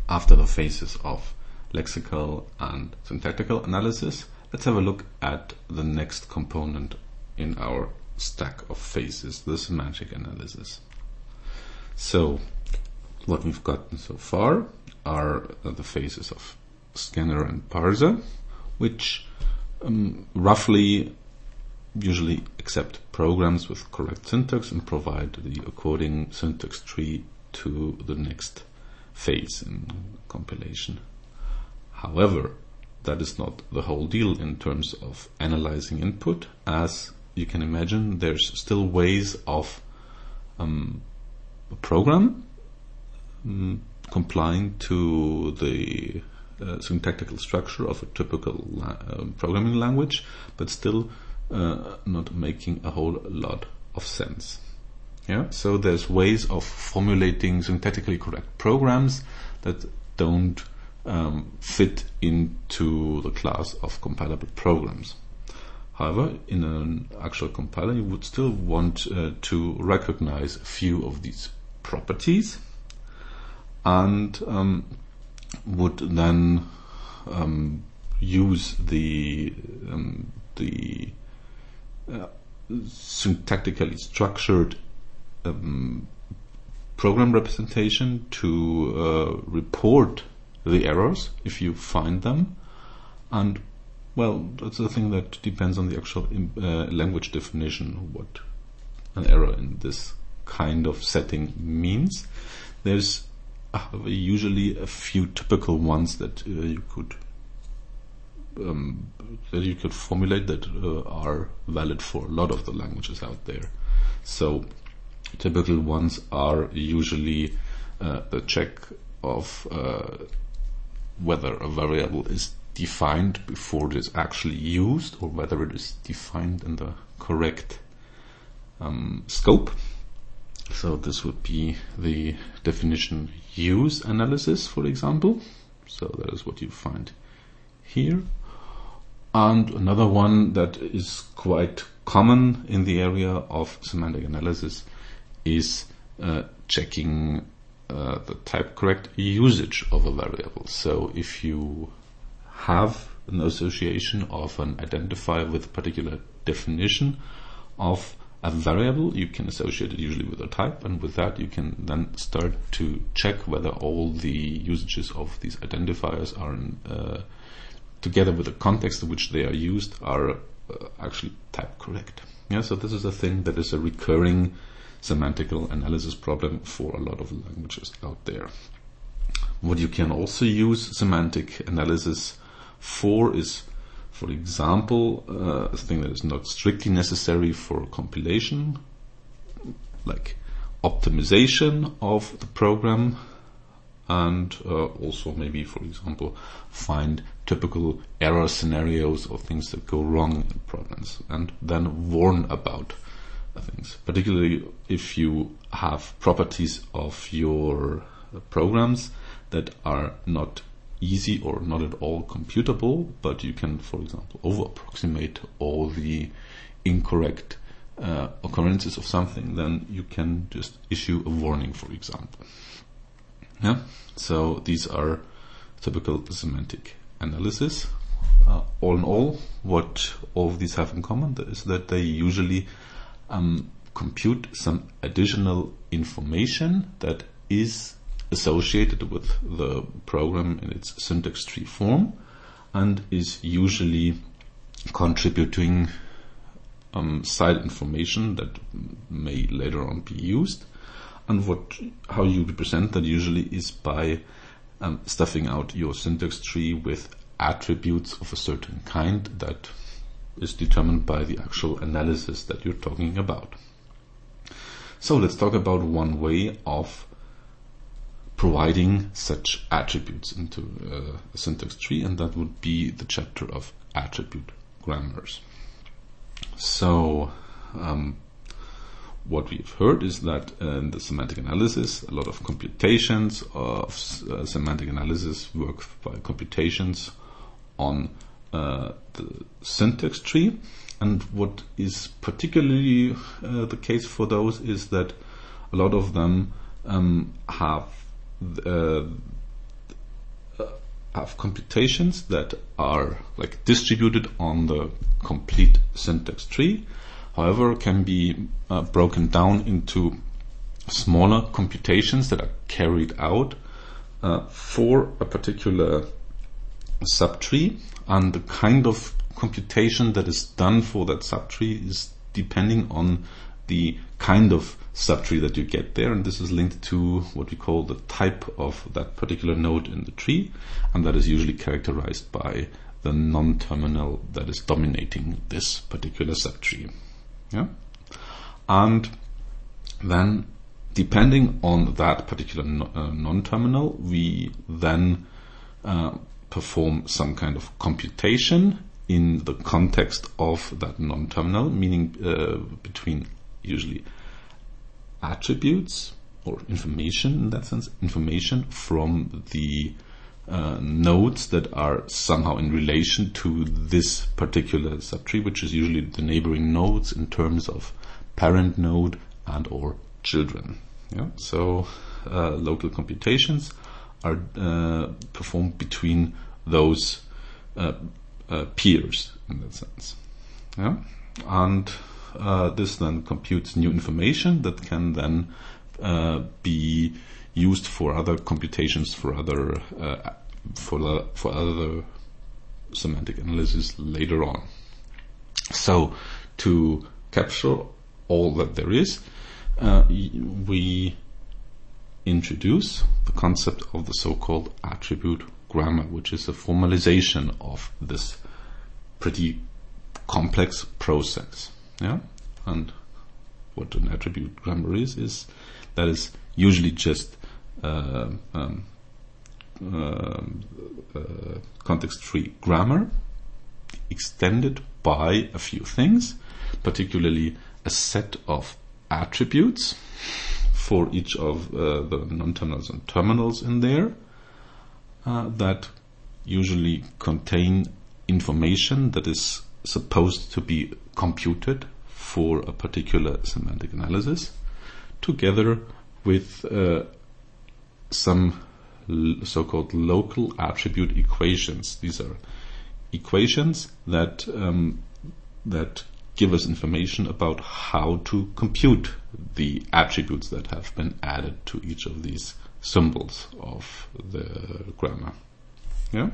after the phases of lexical and syntactical analysis, let's have a look at the next component in our stack of phases, the semantic analysis. So, what we've gotten so far are the phases of scanner and parser, which roughly usually accept programs with correct syntax and provide the according syntax tree to the next phase in compilation. However, that is not the whole deal in terms of analyzing input. As you can imagine, there's still ways of a program complying to the syntactical structure of a typical programming language, but still not making a whole lot of sense. Yeah, so there's ways of formulating syntactically correct programs that don't fit into the class of compilable programs. However, in an actual compiler, you would still want to recognize a few of these properties, and would then use the syntactically structured program representation to report the errors if you find them. And well, that's the thing that depends on the actual language definition, what an error in this kind of setting means. There's usually a few typical ones that you could formulate that are valid for a lot of the languages out there. So typical ones are usually the check of whether a variable is defined before it is actually used, or whether it is defined in the correct scope. So this would be the definition use analysis, for example. So that is what you find here. And another one that is quite common in the area of semantic analysis is checking the type correct usage of a variable. So if you have an association of an identifier with a particular definition of a variable, you can associate it usually with a type, and with that you can then start to check whether all the usages of these identifiers are together with the context in which they are used are actually type correct. Yeah, so this is a thing that is a recurring semantical analysis problem for a lot of languages out there. What you can also use semantic analysis for is, for example, a thing that is not strictly necessary for compilation, like optimization of the program, and also maybe, for example, find typical error scenarios or things that go wrong in programs, and then warn about things. Particularly if you have properties of your programs that are not easy or not at all computable, but you can, for example, over-approximate all the incorrect occurrences of something, then you can just issue a warning, for example. Yeah, so these are typical semantic analysis. All in all, what all of these have in common is that they usually compute some additional information that is associated with the program in its syntax tree form, and is usually contributing side information that may later on be used. And how you represent that usually is by stuffing out your syntax tree with attributes of a certain kind that is determined by the actual analysis that you're talking about. So let's talk about one way of providing such attributes into a syntax tree, and that would be the chapter of attribute grammars. So what we've heard is that in the semantic analysis, a lot of computations of semantic analysis work by computations on the syntax tree. And what is particularly the case for those is that a lot of them have have computations that are like distributed on the complete syntax tree, however, can be broken down into smaller computations that are carried out for a particular subtree, and the kind of computation that is done for that subtree is depending on the kind of subtree that you get there, and this is linked to what we call the type of that particular node in the tree, and that is usually characterized by the non-terminal that is dominating this particular subtree. Yeah? And then, depending on that particular non-terminal, we then perform some kind of computation in the context of that non-terminal, meaning between usually attributes or information, in that sense, information from the nodes that are somehow in relation to this particular subtree, which is usually the neighboring nodes in terms of parent node and or children. Yeah? So local computations are performed between those peers, in that sense. Yeah? And this then computes new information that can then be used for other computations, for other semantic analysis later on. So to capture all that there is, we introduce the concept of the so-called attribute grammar, which is a formalization of this pretty complex process. Yeah, and what an attribute grammar is that is usually just context-free grammar extended by a few things, particularly a set of attributes for each of the non-terminals and terminals in there that usually contain information that is supposed to be computed for a particular semantic analysis, together with some so-called local attribute equations. These are equations that give us information about how to compute the attributes that have been added to each of these symbols of the grammar. Yeah?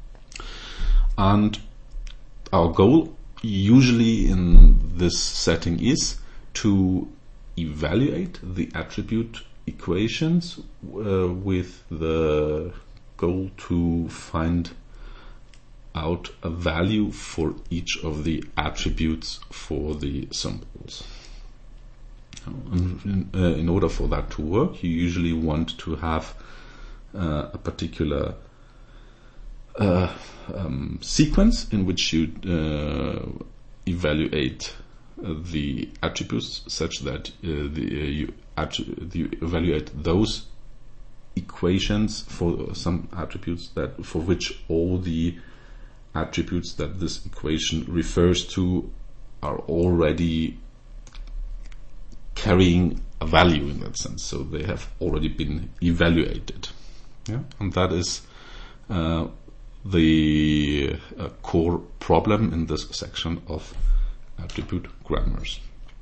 And our goal usually in this setting is to evaluate the attribute equations with the goal to find out a value for each of the attributes for the symbols. In order for that to work, you usually want to have a particular sequence in which you evaluate the attributes such that you evaluate those equations for some attributes that for which all the attributes that this equation refers to are already carrying a value in that sense, so they have already been evaluated. Yeah? And that is the core problem in this section of attribute grammars.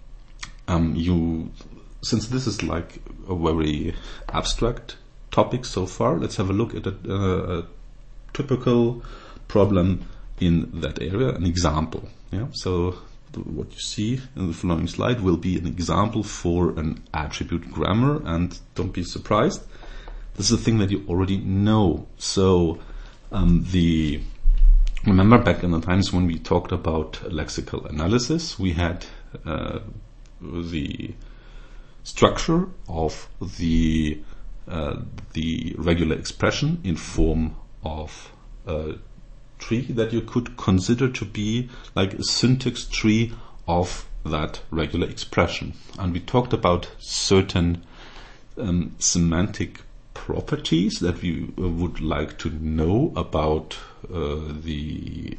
Since this is like a very abstract topic so far, let's have a look at a typical problem in that area, an example. Yeah? So what you see in the following slide will be an example for an attribute grammar, and don't be surprised, this is a thing that you already know. So remember back in the times when we talked about lexical analysis, we had the structure of the regular expression in form of a tree that you could consider to be like a syntax tree of that regular expression. And we talked about certain semantic properties that we would like to know about the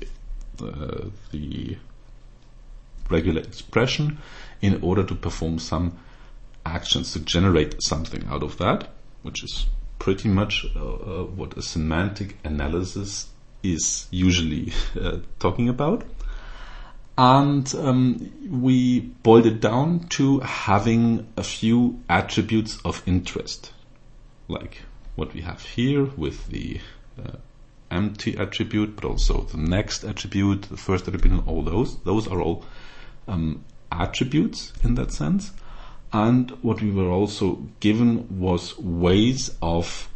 regular expression in order to perform some actions to generate something out of that, which is pretty much what a semantic analysis is usually talking about. And we boiled it down to having a few attributes of interest, like what we have here with the empty attribute, but also the next attribute, the first attribute, and all those. Those are all attributes in that sense. And what we were also given was ways of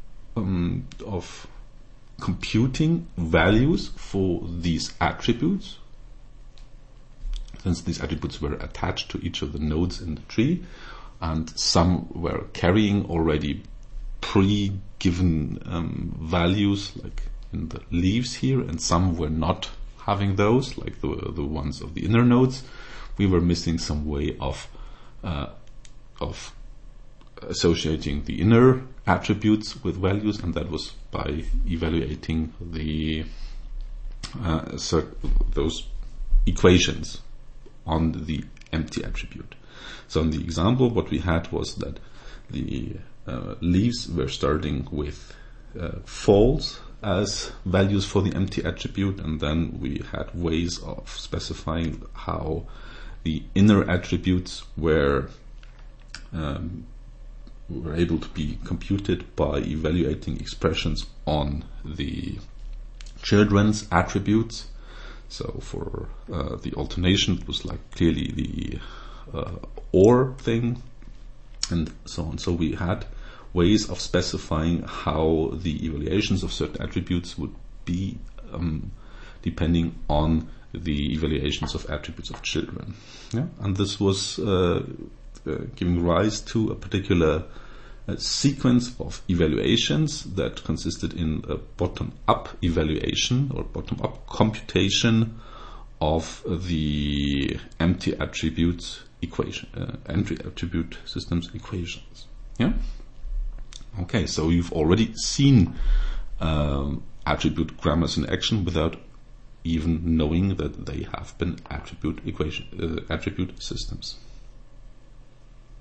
computing values for these attributes, since these attributes were attached to each of the nodes in the tree, and some were carrying already pre-given values, like in the leaves here, and some were not having those, like the ones of the inner nodes. We were missing some way of associating the inner attributes with values, and that was by evaluating the those equations on the empty attribute. So in the example, what we had was that the leaves were starting with false as values for the empty attribute, and then we had ways of specifying how the inner attributes were able to be computed by evaluating expressions on the children's attributes. So for the alternation, it was like clearly the or thing, and so on. So we had ways of specifying how the evaluations of certain attributes would be depending on the evaluations of attributes of children. Yeah? And this was giving rise to a particular sequence of evaluations that consisted in a bottom-up evaluation or bottom-up computation of the empty attributes equation, empty attribute systems equations. Yeah. Okay, so you've already seen attribute grammars in action without even knowing that they have been attribute systems.